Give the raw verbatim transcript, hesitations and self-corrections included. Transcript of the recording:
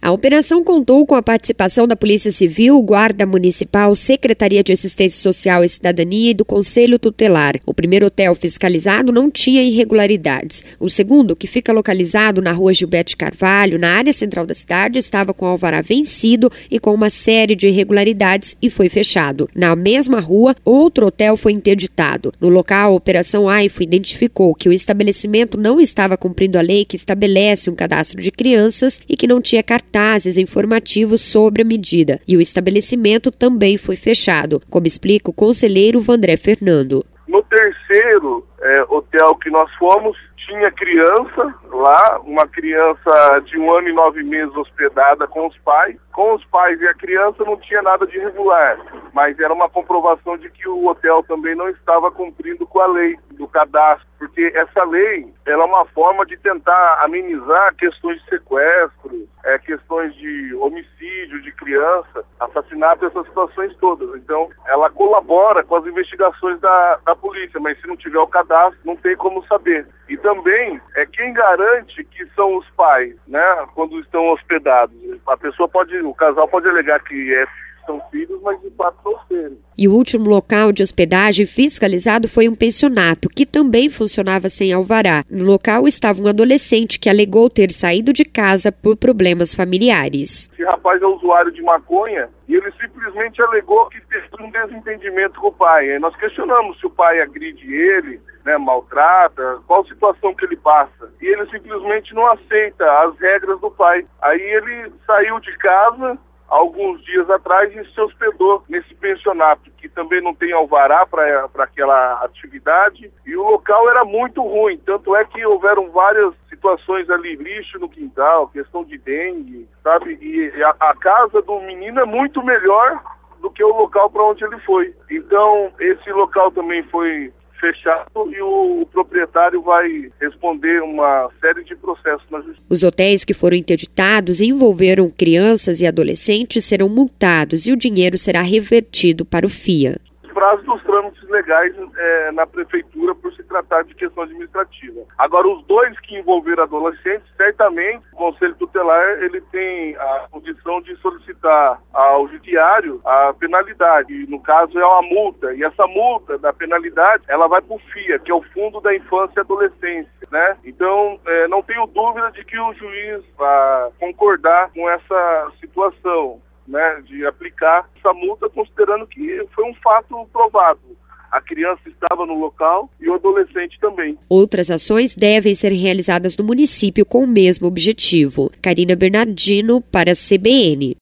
A operação contou com a participação da Polícia Civil, Guarda Municipal, Secretaria de Assistência Social e Cidadania e do Conselho Tutelar. O primeiro hotel fiscalizado não tinha irregularidades. O segundo, que fica localizado na rua Gilberto Carvalho, na área central da cidade, estava com alvará vencido e com uma série de irregularidades e foi fechado. Na mesma rua, outro hotel foi interditado. No local, a Operação AIFO identificou que o estabelecimento não estava cumprindo a lei que estabelece um cadastro de crianças e que não tinha cartazes informativos sobre a medida. E o estabelecimento também foi fechado, como explica o conselheiro Vandré Fernando. No terceiro é, hotel que nós fomos, tinha criança lá, uma criança de um ano e nove meses hospedada com os pais. Com os pais e a criança não tinha nada de irregular, mas era uma comprovação de que o hotel também não estava cumprindo com a lei do cadastro, porque essa lei ela é uma forma de tentar amenizar questões de sequestro, é, questões de homicídio de criança, assassinato, essas situações todas. Então, ela colabora com as investigações da, da polícia, mas se não tiver o cadastro, não tem como saber. E também é quem garante que são os pais, né, quando estão hospedados. A pessoa pode, o casal pode alegar que é, são filhos, mas de fato não serem. E o último local de hospedagem fiscalizado foi um pensionato, que também funcionava sem alvará. No local estava um adolescente que alegou ter saído de casa por problemas familiares. Esse rapaz é usuário de maconha e ele simplesmente alegou que teve um desentendimento com o pai. Aí nós questionamos se o pai agride ele, né, maltrata, qual situação que ele passa. E ele simplesmente não aceita as regras do pai. Aí ele saiu de casa alguns dias atrás e se hospedou nesse pensionato, que também não tem alvará para aquela atividade, e o local era muito ruim, tanto é que houveram várias situações ali, lixo no quintal, questão de dengue, sabe, e a, a casa do menino é muito melhor do que o local para onde ele foi. Então, esse local também foi fechado e o proprietário vai responder uma série de processos na justiça. Os hotéis que foram interditados e envolveram crianças e adolescentes serão multados e o dinheiro será revertido para o F I A. Os prazos dos trâmites legais é, na prefeitura por se tratar de questão administrativa. Agora, os dois que envolveram adolescentes, certamente o Conselho Tutelar ele tem a condição de solicitar ao judiciário a penalidade, e, no caso é uma multa, e essa multa da penalidade ela vai para o F I A, que é o Fundo da Infância e Adolescência, né? Então, é, não tenho dúvida de que o juiz vai concordar com essa situação, né, de aplicar essa multa, considerando que foi um fato provado. A criança estava no local e o adolescente também. Outras ações devem ser realizadas no município com o mesmo objetivo. Karina Bernardino para a C B N.